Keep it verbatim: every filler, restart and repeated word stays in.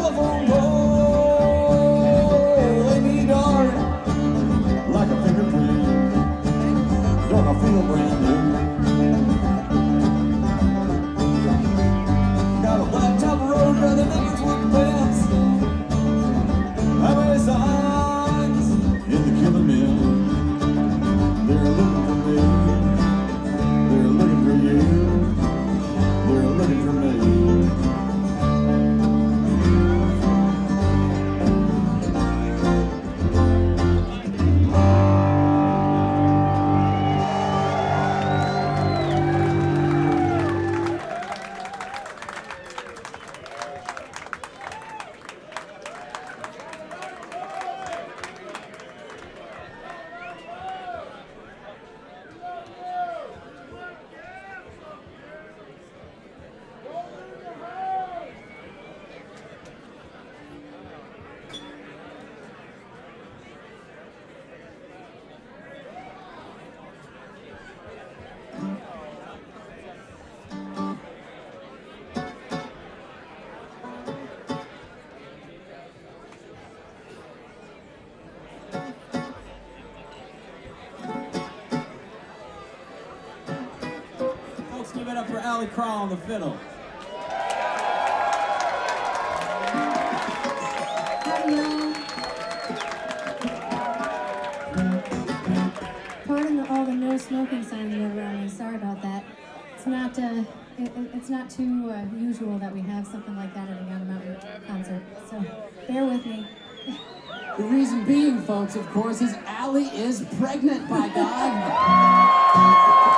telephone pole. Lay me dark like a fingerprint. Don't I feel brand new? Got a blacktop road where the niggas with pants. Highway signs in the killer mill. They're looking for me. They're looking for you. They're looking for me. Folks, give it up for Allie Crawl on the fiddle. Pardon the, all the no smoking signs you have around me. Sorry about that. It's not uh, it, it- it's not too uh, usual that we have something like that at a Young Mountain concert. So bear with me. The reason being, folks, of course, is Allie is pregnant, by God.